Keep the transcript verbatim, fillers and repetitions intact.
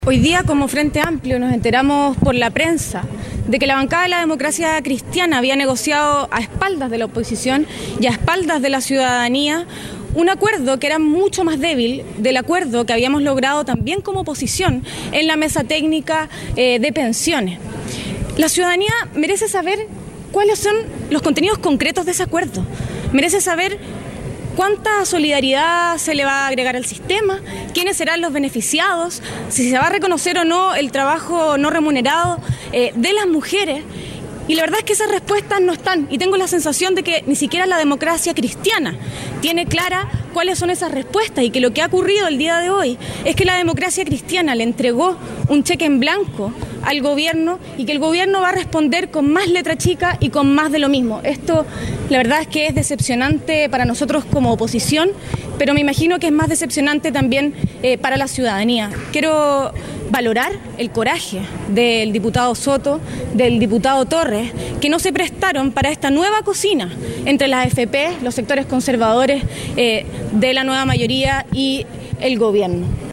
Hoy día, como Frente Amplio, nos enteramos por la prensa de que la bancada de la Democracia Cristiana había negociado a espaldas de la oposición y a espaldas de la ciudadanía un acuerdo que era mucho más débil del acuerdo que habíamos logrado también como oposición en la mesa técnica eh, de pensiones. La ciudadanía merece saber cuáles son los contenidos concretos de ese acuerdo, merece saber cuánta solidaridad se le va a agregar al sistema, quiénes serán los beneficiados, si se va a reconocer o no el trabajo no remunerado eh, de las mujeres. Y la verdad es que esas respuestas no están, y tengo la sensación de que ni siquiera la Democracia Cristiana tiene clara cuáles son esas respuestas, y que lo que ha ocurrido el día de hoy es que la Democracia Cristiana le entregó un cheque en blanco al gobierno y que el gobierno va a responder con más letra chica y con más de lo mismo. Esto la verdad es que es decepcionante para nosotros como oposición, pero me imagino que es más decepcionante también eh, para la ciudadanía. Quiero valorar el coraje del diputado Soto, del diputado Torres, que no se prestaron para esta nueva cocina entre las A F P, los sectores conservadores eh, de la nueva mayoría y el gobierno.